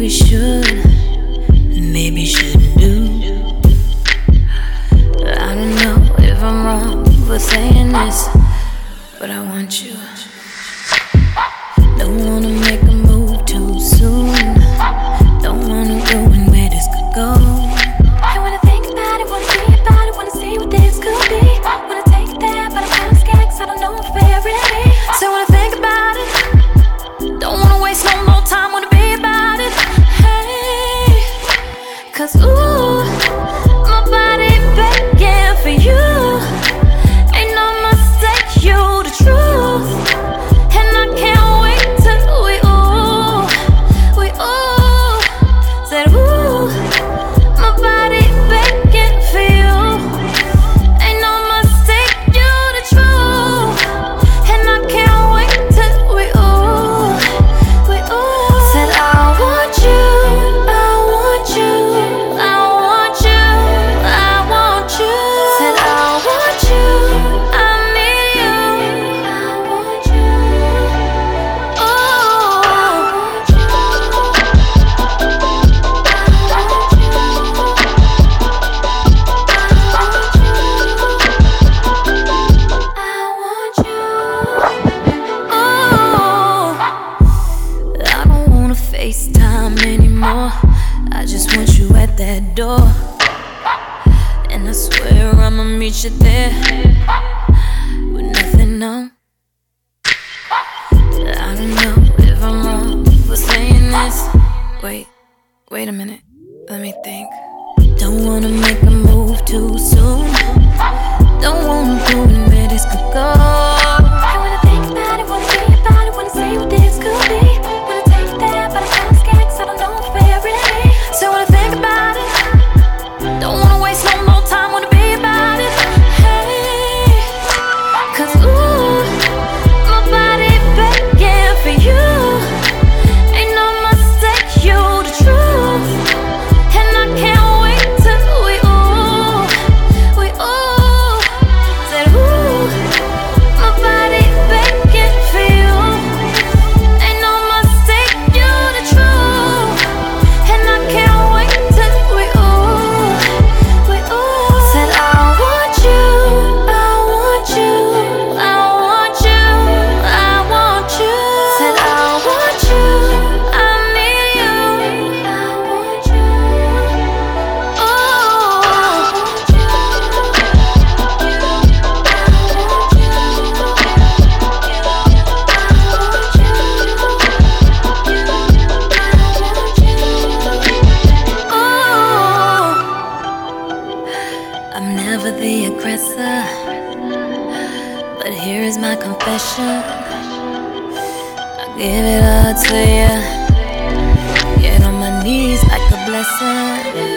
we should, maybe shouldn't do. I don't know if I'm wrong for saying this, but I want you. Don't wanna make a move too soon. Don't wanna ruin where this could go. I wanna think about it, wanna be about it, wanna see what this could be. Wanna take it there, but I'm kinda scared 'cause I don't know if we're ready. So wanna think about it. Don't wanna waste no more time, wanna be about it. Hey, 'cause ooh, my body begging for you. Ain't no mistake, you the truth. And I can't wait till we said ooh, my body begging for you. Ain't no mistake, you the truth. And I can't wait till we said I want you, I want you, I want you, I want you. Said I want you, I need you, I want you. FaceTime anymore. I just want you at that door, and I swear I'ma meet you there with nothing on. I don't know if I'm wrong for saying this. Wait a minute, let me think. Don't wanna make a move too soon. Don't wanna ruin where this could go. I wanna think about it, wanna be about it, wanna see what this could be. Wanna take it there, but I'm kinda scared 'cause I don't know if we're ready. So wanna think about it. Don't wanna waste no more time, wanna be about it. Hey, 'cause ooh, my body begging for you. Ain't no mistake, you the truth. And I can't wait till we said ooh, my body begging for you. Ain't no mistake, you the truth. And I can't wait till we said I want you, I want you, I want you, I want you. Said I want you, I need you, I want you. I'm never the aggressor, but here is my confession. I give it all to you. Get on my knees like a blessing.